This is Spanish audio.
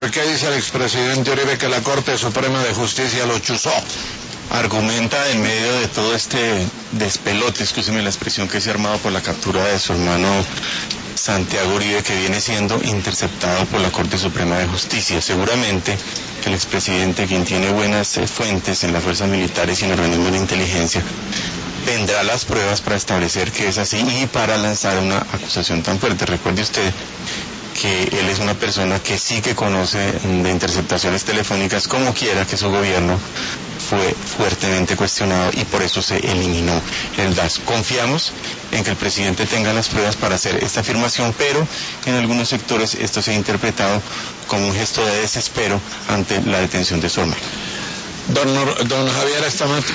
¿Por qué dice el expresidente Uribe que la Corte Suprema de Justicia lo chuzó? Argumenta en medio de todo este despelote, escúcheme la expresión, que se ha armado por la captura de su hermano Santiago Uribe, que viene siendo interceptado por la Corte Suprema de Justicia. Seguramente el expresidente, quien tiene buenas fuentes en las fuerzas militares y en organismos de inteligencia, tendrá las pruebas para establecer que es así y para lanzar una acusación tan fuerte. Recuerde usted que él es una persona que sí que conoce de interceptaciones telefónicas, como quiera que su gobierno fue fuertemente cuestionado y por eso se eliminó el DAS. Confiamos en que el presidente tenga las pruebas para hacer esta afirmación, pero en algunos sectores esto se ha interpretado como un gesto de desespero ante la detención de su hermano. Don Javier Estamato.